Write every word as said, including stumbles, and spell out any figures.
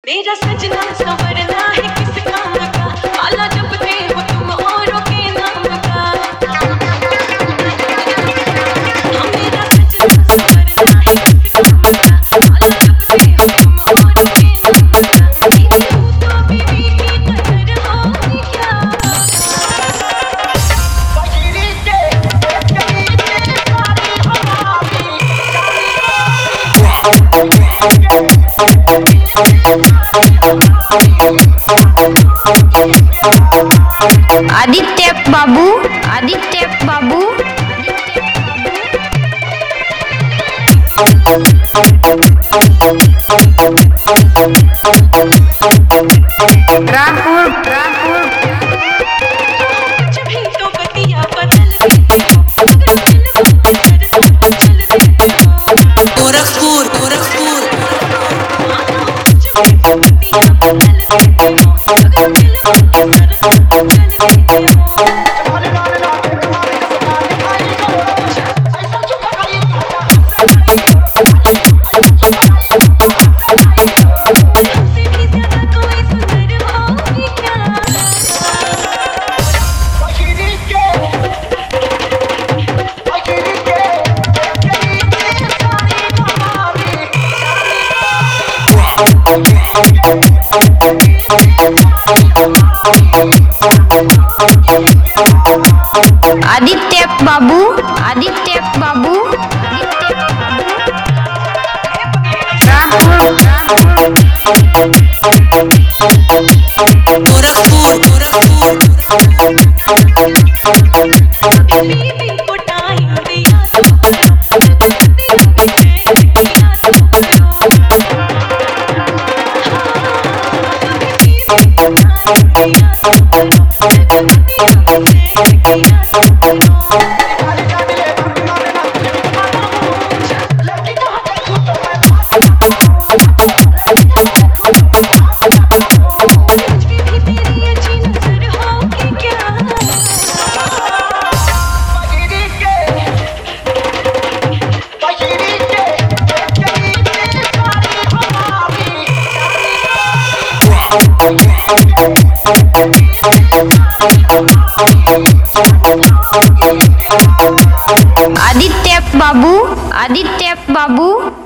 मेरा सजना संवरना है किस काम का, माला जपते हो तुम औरों के नाम का। हाँ मेरा सजना संवरना है किस काम का, माला जपते हो तुम औरों के नाम का। मेरी हो तो बीवी की कदर होगी क्या। बजरी के गली के सारी हमारी आदित्य बाबू आदित्य बाबू रामपुर रामपुर जभी तो बतिया बदलते हो, अगर दिल को दर्द चलते हो। गोरखपुर गोरखपुर जभी तो बतिया बदलते हो, अगर दिल को दर्द चलते हो। तुम्हारे नाम ना तुम्हारे तुम्हारे खाई को ऐसा चुका खाई हमसे भी ज्यादा कोई सुंदर होगी क्या। बजरी के बजरी के गली के सारी हमारी आदित्य बाबू आदित्य बाबू आदित्य रामपुर गोरखपुर गोरखपुर कभी बीवी को टाइम दिया तो करो, दिल को चैन दिया तो करो। कभी बीवी को टाइम दिया तो करो, दिल को चैन दिया तो करो। खाली जाने ले भगना में ना लड़की कहाँ गई तू तो मैं मुझ पे भी तेरी अच्छी नजर होगी क्या। बजरी के बजरी के गली के सारी हमारी